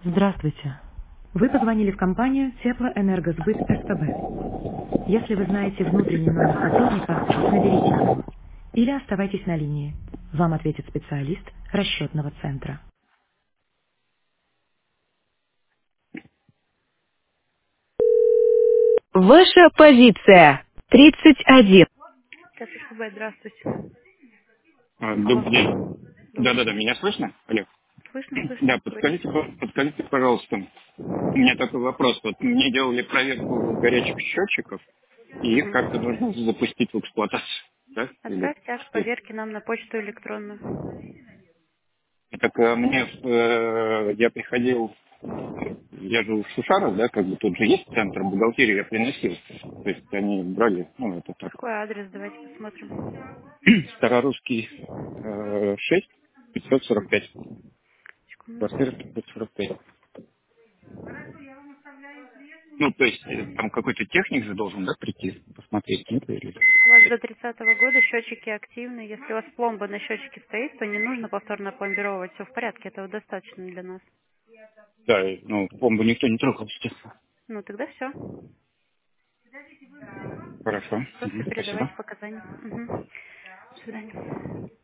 Здравствуйте. Вы позвонили в компанию Теплоэнергосбыт СПБ. Если вы знаете внутренний номер сотрудника, наберите его. Или оставайтесь на линии. Вам ответит специалист расчетного центра. Ваша позиция 31. СПБ, здравствуйте. Добрый Алло. день. Добрый Да-да-да, день. меня слышно? Алло. Слышно, Да, слышно. Говорите. подскажите, пожалуйста, у меня такой вопрос. Вот мне делали проверку горячих счетчиков, и их как-то Мгм. нужно запустить в эксплуатацию. Да? Или Отправьте акт что? проверки нам на почту электронную. Так я приходил, я же в Шушарах, да, как бы тут же есть центр бухгалтерии, я приносил. То есть они брали, ну, это так, Какой адрес? Давайте посмотрим. Старорусский 6, 545. Квартира Секунду. 545. Ну, то есть там какой-то техник же должен, да, прийти, посмотреть, нет, или... У вас до 30-го года счетчики активны. Если у вас пломба на счетчике стоит, то не нужно повторно пломбировать. Все в порядке, этого достаточно для нас. Да, ну, бомбу никто не трогал, естественно. Ну, тогда все. Хорошо. Просто Мгм, спасибо. передавайте показания. Мгм. До свидания.